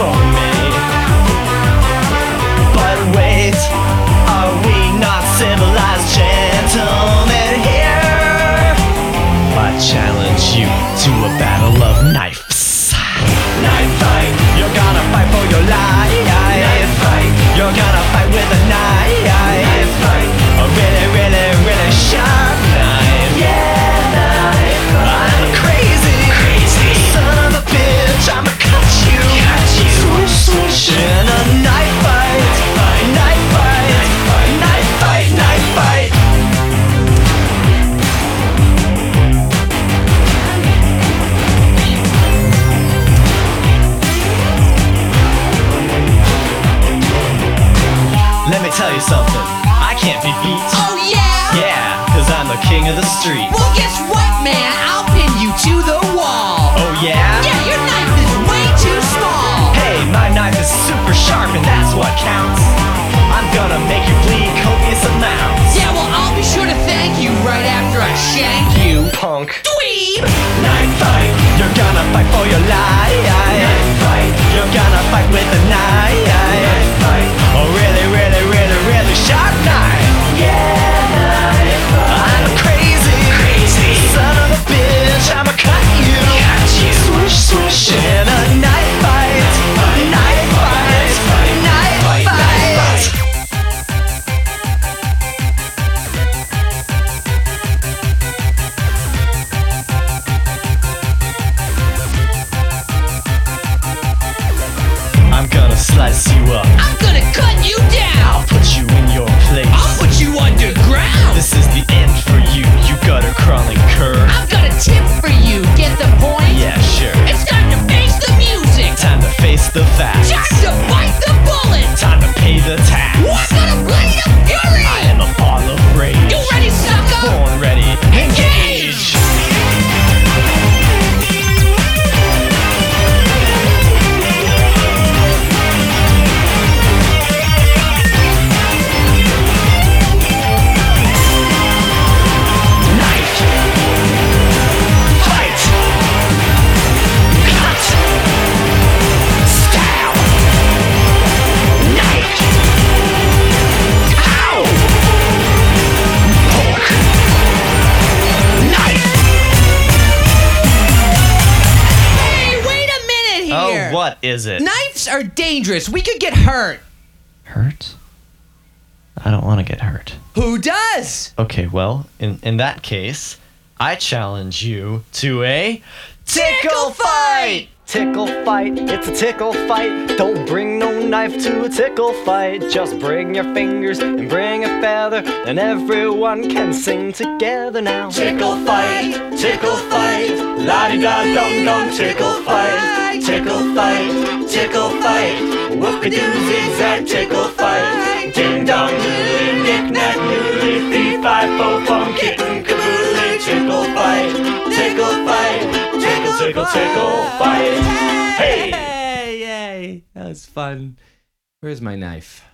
for me. But wait, are we not civilized gentlemen here? I challenge you to a battle of knives. Knife fight, you're gonna fight for your life. Knife fight, you're gonna fight with a knife. Knife fight, a really, really, really sharp knife. Yeah, knife fight. I'm crazy, crazy son of a bitch. I'ma cut you, swoosh, swoosh in a knife fight. Knife fight, knife fight, knife fight. Let me tell you something, I can't be beat. Oh yeah? Yeah, cause I'm the king of the street. Well, guess what, man? I'll pin you to the wall. Oh yeah? Yeah, your knife is way too small. Hey, my knife is super sharp and that's what counts. I'm gonna make you bleed copious amounts. Yeah, well, I'll be sure to thank you right after I shank you. Punk. Dweeb! Knife fight, you're gonna fight for your life. Knife fight, you're gonna fight with a knife. Knife fight, a really, really, really, really sharp knife. Yeah, knife fight. I'm crazy, crazy son of a bitch. I'ma cut you, swoosh, swoosh in a knife fight. Knife fight, knife fight. I'm gonna slice you up. I'm gonna cut you down. I'll put you in your place. I'll put you underground. This is the end for you, you gutter crawling cur. I've got a tip for you. Get the point? Yeah, sure. It's time to face the music. Time to face the facts. Time to bite the bullet. Time to pay the tax. What's gonna blade of fury? I am a ball of rage. You ready, sucker? Born ready. Engage. Knife. Fight. Cut. Stab. Knife. Ow. Poke. Knife. Hey, wait a minute here. Oh, what is it? Knives are dangerous. We could get hurt. Hurt? I don't want to get hurt. Who does? Okay, well, in that case, I challenge you to a tickle fight! Tickle fight, it's a tickle fight. Don't bring no knife to a tickle fight. Just bring your fingers and bring a feather, and everyone can sing together now. Tickle fight, la-di-da-dum-dum, tickle fight. Tickle fight, tickle fight. Whoop-a-doo zigzag tickle fight. Ding-dong doodly, knick-knack noodly, fee-fi-fo-fum, kitten caboodly. Tickle fight, tickle fight. Tickle, tickle, tickle fight. Hey! Hey, yay. That was fun. Where's my knife?